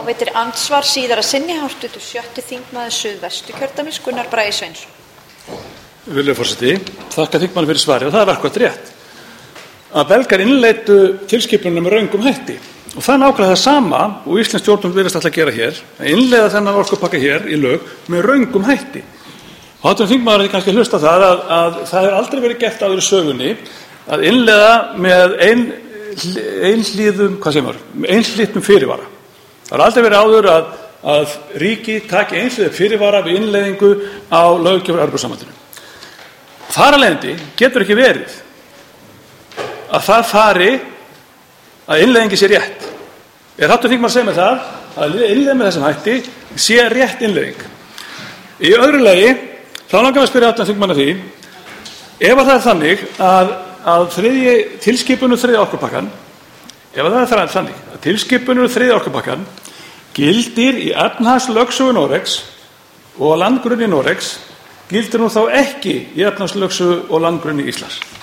Veitir andsvar síðara sinni háttvirtur 7. þingmaður Suðvesturkjördæmis Gunnar Bragi Sveinsson. Virðulegur forseti, þakka þingmanni fyrir svarið og það er akkúrat rétt að Belgar innleiddu tilskipunina með röngum hætti og það er nákvæmlega það sama og íslensk stjórnvöld virðast ætla að gera hér, að innleiða þennan orkupakka hér í lög með röngum hætti. Háttvirtur þingmaður hefði kannski hlusta það að það hefur aldrei verið gert áður í sögunni að innleiða með einhlítnum fyrirvara. Það har aldrei verið áður að ríki taki einhliða fyrirvara við innleiðingu á löggjöf Evrópusambandinu. Þar af leiðandi getur ekki verið að það fari að innleiðingi sé rétt. Háttvirtur þingmaður segir með það að innleiða með þessum hætti sé rétt innleiðing. Í öðru lagi þá langar við að spyrja háttvirtan þingmann að því ef það er þannig að tilskipunum þriðja orkupakkann ef það er þannig að tilskipunum þriðja orkupakkann gildir í efnahagslögsögu Noregs og landgrunni Noregs gildir nú þá ekki í efnahagslögsögu og landgrunni Íslands.